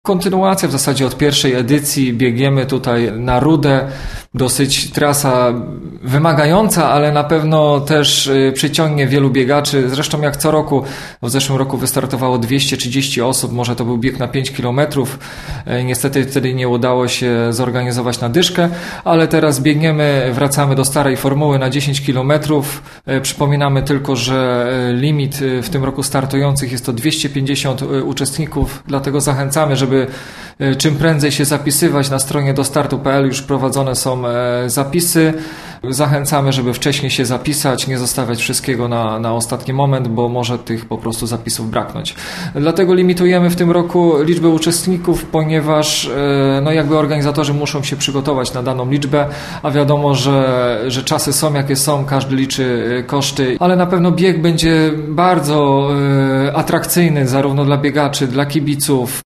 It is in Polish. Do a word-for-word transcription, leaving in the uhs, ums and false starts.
Kontynuacja w zasadzie od pierwszej edycji. Biegniemy tutaj na Rudę. Dosyć trasa wymagająca, ale na pewno też przyciągnie wielu biegaczy. Zresztą jak co roku, w zeszłym roku wystartowało dwieście trzydzieści osób, może to był bieg na pięć kilometrów. Niestety wtedy nie udało się zorganizować na dyszkę, ale teraz biegniemy, wracamy do starej formuły na dziesięć kilometrów. Przypominamy tylko, że limit w tym roku startujących jest to dwieście pięćdziesiąt uczestników, dlatego zachęcamy, żeby czym prędzej się zapisywać. Na stronie dostartu kropka p l już prowadzone są zapisy. Zachęcamy, żeby wcześniej się zapisać, nie zostawiać wszystkiego na, na ostatni moment, bo może tych po prostu zapisów braknąć. Dlatego limitujemy w tym roku liczbę uczestników, ponieważ no jakby organizatorzy muszą się przygotować na daną liczbę, a wiadomo, że, że czasy są jakie są, każdy liczy koszty, ale na pewno bieg będzie bardzo atrakcyjny zarówno dla biegaczy, dla kibiców.